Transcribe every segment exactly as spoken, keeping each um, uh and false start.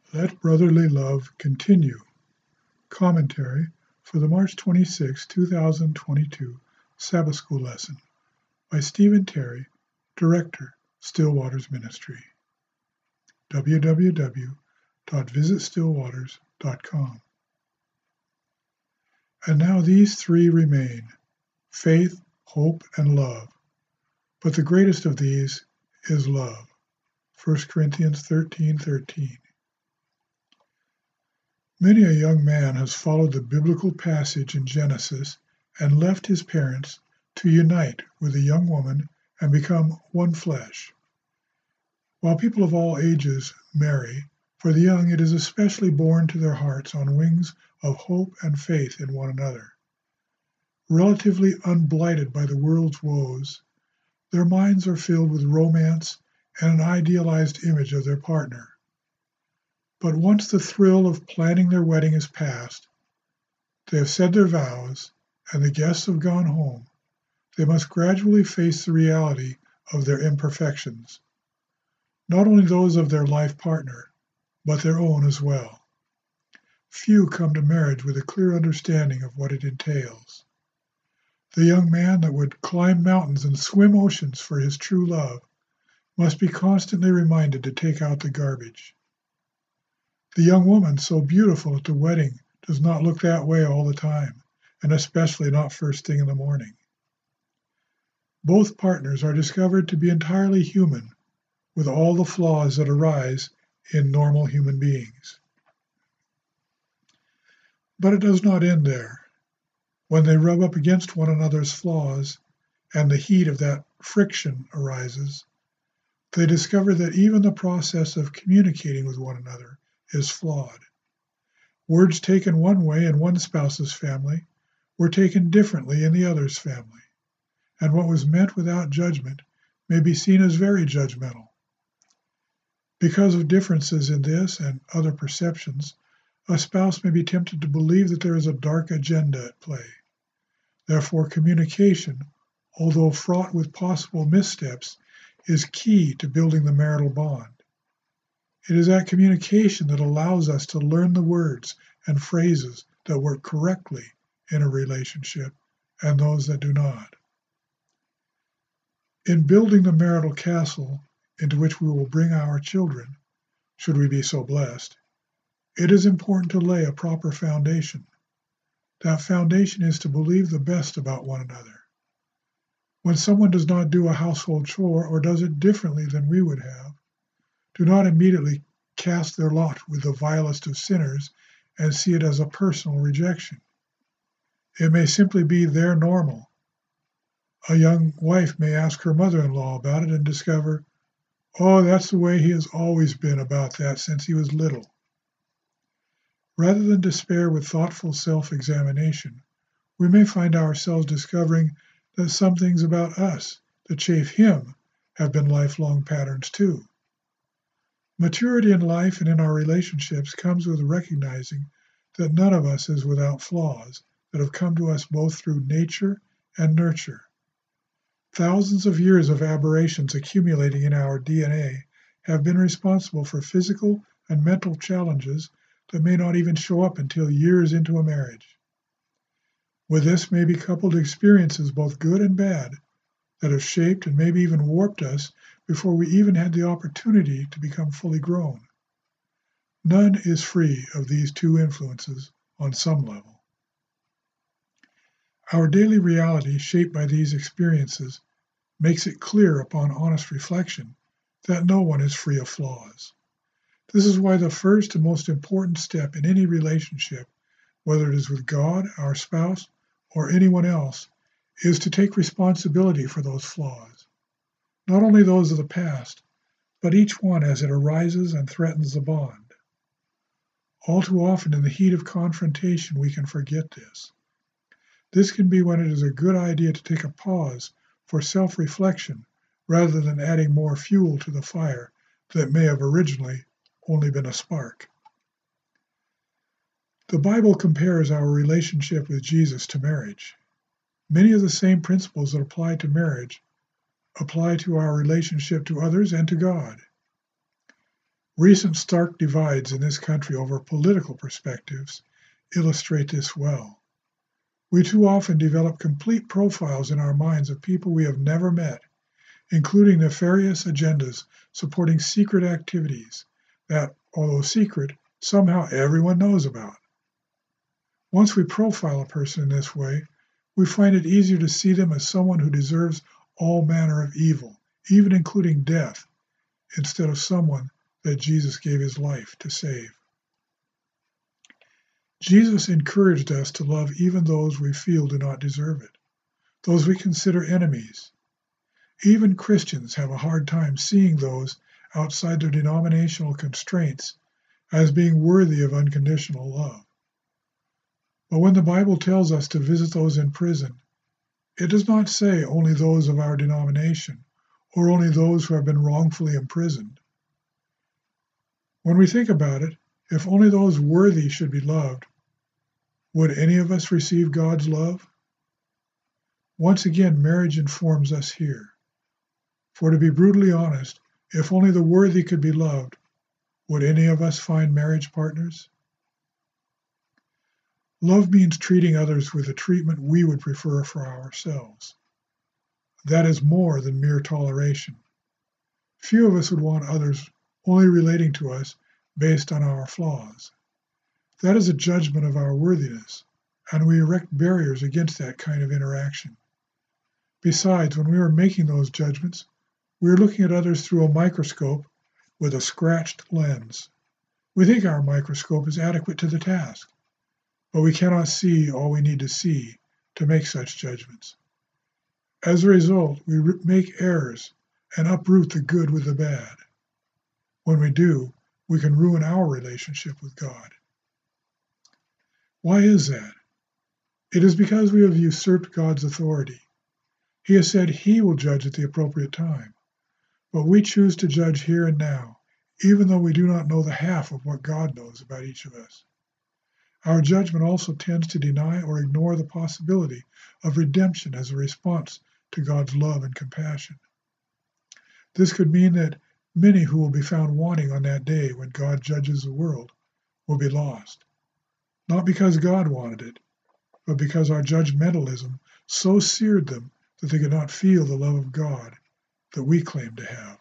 Let Brotherly Love Continue. Commentary for the March twenty-sixth, two thousand twenty-two Sabbath School lesson by Stephen Terry, Director, Still Waters Ministry. w w w dot visit still waters dot com. And now these three remain: faith, hope, and love. But the greatest of these is love. First Corinthians thirteen thirteen. Many a young man has followed the biblical passage in Genesis and left his parents to unite with a young woman and become one flesh. While people of all ages marry, for the young it is especially borne to their hearts on wings of hope and faith in one another. Relatively unblighted by the world's woes, their minds are filled with romance and an idealized image of their partner. But once the thrill of planning their wedding is past, they have said their vows, and the guests have gone home, they must gradually face the reality of their imperfections, not only those of their life partner, but their own as well. Few come to marriage with a clear understanding of what it entails. The young man that would climb mountains and swim oceans for his true love must be constantly reminded to take out the garbage. The young woman so beautiful at the wedding does not look that way all the time, and especially not first thing in the morning. Both partners are discovered to be entirely human, with all the flaws that arise in normal human beings. But it does not end there. When they rub up against one another's flaws, and the heat of that friction arises, they discover that even the process of communicating with one another is flawed. Words taken one way in one spouse's family were taken differently in the other's family, and what was meant without judgment may be seen as very judgmental. Because of differences in this and other perceptions, a spouse may be tempted to believe that there is a dark agenda at play. Therefore, communication, although fraught with possible missteps, is key to building the marital bond. It is that communication that allows us to learn the words and phrases that work correctly in a relationship and those that do not. In building the marital castle into which we will bring our children, should we be so blessed, it is important to lay a proper foundation. That foundation is to believe the best about one another. When someone does not do a household chore or does it differently than we would have, do not immediately cast their lot with the vilest of sinners and see it as a personal rejection. It may simply be their normal. A young wife may ask her mother-in-law about it and discover, oh, that's the way he has always been about that since he was little. Rather than despair with thoughtful self-examination, we may find ourselves discovering that some things about us that chafe him have been lifelong patterns too. Maturity in life and in our relationships comes with recognizing that none of us is without flaws that have come to us both through nature and nurture. Thousands of years of aberrations accumulating in our D N A have been responsible for physical and mental challenges that may not even show up until years into a marriage. With this may be coupled experiences, both good and bad, that have shaped and maybe even warped us before we even had the opportunity to become fully grown. None is free of these two influences on some level. Our daily reality, shaped by these experiences, makes it clear upon honest reflection that no one is free of flaws. This is why the first and most important step in any relationship, whether it is with God, our spouse, or anyone else, is to take responsibility for those flaws, not only those of the past, but each one as it arises and threatens the bond. All too often in the heat of confrontation we can forget this. This can be when it is a good idea to take a pause for self-reflection rather than adding more fuel to the fire that may have originally only been a spark. The Bible compares our relationship with Jesus to marriage. Many of the same principles that apply to marriage apply to our relationship to others and to God. Recent stark divides in this country over political perspectives illustrate this well. We too often develop complete profiles in our minds of people we have never met, including nefarious agendas supporting secret activities that, although secret, somehow everyone knows about. Once we profile a person in this way, we find it easier to see them as someone who deserves all manner of evil, even including death, instead of someone that Jesus gave his life to save. Jesus encouraged us to love even those we feel do not deserve it, those we consider enemies. Even Christians have a hard time seeing those outside their denominational constraints as being worthy of unconditional love. But when the Bible tells us to visit those in prison, it does not say only those of our denomination or only those who have been wrongfully imprisoned. When we think about it, if only those worthy should be loved, would any of us receive God's love? Once again, marriage informs us here. For to be brutally honest, if only the worthy could be loved, would any of us find marriage partners? Love means treating others with the treatment we would prefer for ourselves. That is more than mere toleration. Few of us would want others only relating to us based on our flaws. That is a judgment of our worthiness, and we erect barriers against that kind of interaction. Besides, when we are making those judgments, we are looking at others through a microscope with a scratched lens. We think our microscope is adequate to the task, but we cannot see all we need to see to make such judgments. As a result, we make errors and uproot the good with the bad. When we do, we can ruin our relationship with God. Why is that? It is because we have usurped God's authority. He has said he will judge at the appropriate time, but we choose to judge here and now, even though we do not know the half of what God knows about each of us. Our judgment also tends to deny or ignore the possibility of redemption as a response to God's love and compassion. This could mean that many who will be found wanting on that day when God judges the world will be lost, not because God wanted it, but because our judgmentalism so seared them that they could not feel the love of God that we claim to have.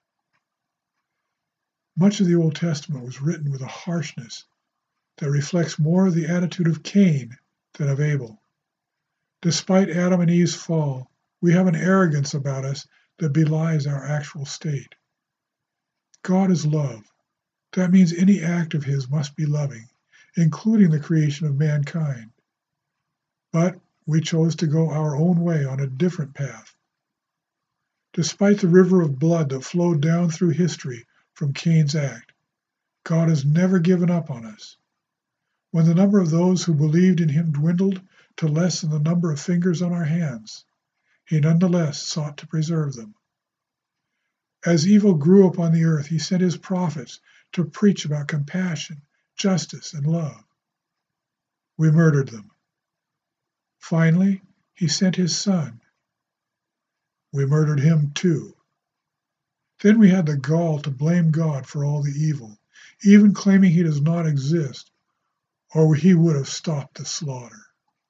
Much of the Old Testament was written with a harshness that reflects more of the attitude of Cain than of Abel. Despite Adam and Eve's fall, we have an arrogance about us that belies our actual state. God is love. That means any act of his must be loving, including the creation of mankind. But we chose to go our own way on a different path. Despite the river of blood that flowed down through history from Cain's act, God has never given up on us. When the number of those who believed in him dwindled to less than the number of fingers on our hands, he nonetheless sought to preserve them. As evil grew upon the earth, he sent his prophets to preach about compassion, justice, and love. We murdered them. Finally, he sent his son. We murdered him too. Then we had the gall to blame God for all the evil, even claiming he does not exist, or he would have stopped the slaughter.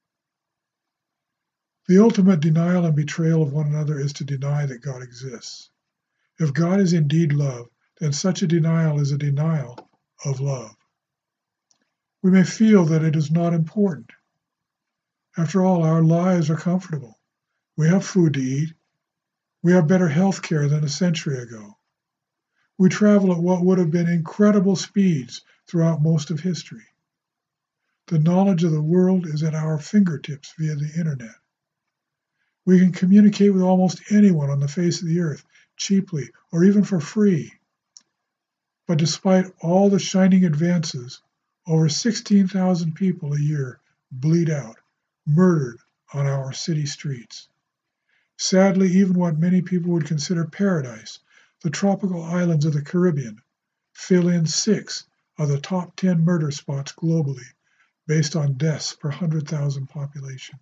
The ultimate denial and betrayal of one another is to deny that God exists. If God is indeed love, then such a denial is a denial of love. We may feel that it is not important. After all, our lives are comfortable. We have food to eat. We have better health care than a century ago. We travel at what would have been incredible speeds throughout most of history. The knowledge of the world is at our fingertips via the internet. We can communicate with almost anyone on the face of the earth cheaply or even for free. But despite all the shining advances, over sixteen thousand people a year bleed out, murdered on our city streets. Sadly, even what many people would consider paradise, the tropical islands of the Caribbean, fill in six of the top ten murder spots globally, based on deaths per one hundred thousand population.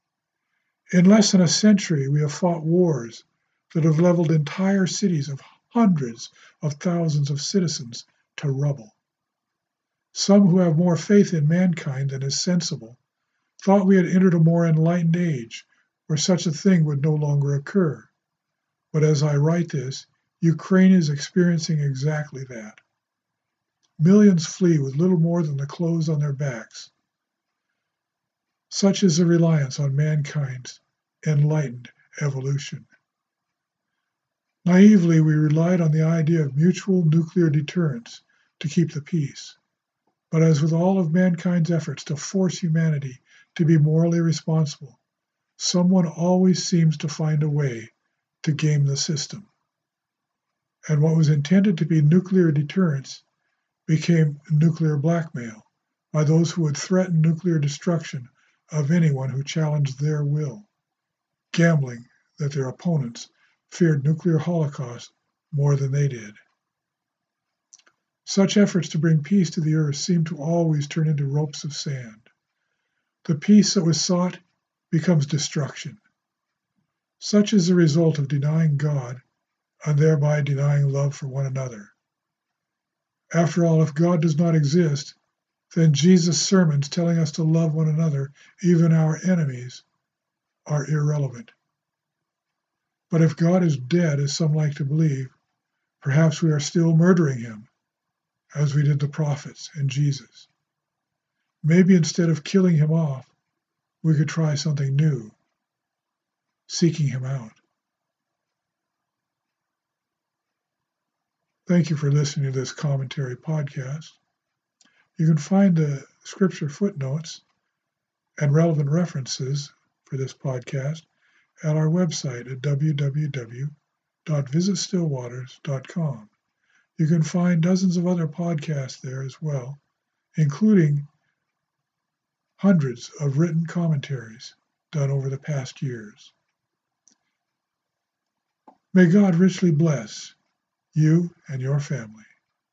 In less than a century, we have fought wars that have leveled entire cities of hundreds of thousands of citizens to rubble. Some who have more faith in mankind than is sensible thought we had entered a more enlightened age where such a thing would no longer occur. But as I write this, Ukraine is experiencing exactly that. Millions flee with little more than the clothes on their backs. Such is the reliance on mankind's enlightened evolution. Naively, we relied on the idea of mutual nuclear deterrence to keep the peace. But as with all of mankind's efforts to force humanity to be morally responsible, someone always seems to find a way to game the system. And what was intended to be nuclear deterrence became nuclear blackmail by those who would threaten nuclear destruction of anyone who challenged their will, gambling that their opponents feared nuclear holocaust more than they did. Such efforts to bring peace to the earth seem to always turn into ropes of sand. The peace that was sought becomes destruction. Such is the result of denying God and thereby denying love for one another. After all, if God does not exist, then Jesus' sermons telling us to love one another, even our enemies, are irrelevant. But if God is dead, as some like to believe, perhaps we are still murdering him, as we did the prophets and Jesus. Maybe instead of killing him off, we could try something new, seeking him out. Thank you for listening to this commentary podcast. You can find the scripture footnotes and relevant references for this podcast at our website at w w w dot visit still waters dot com. You can find dozens of other podcasts there as well, including hundreds of written commentaries done over the past years. May God richly bless you and your family.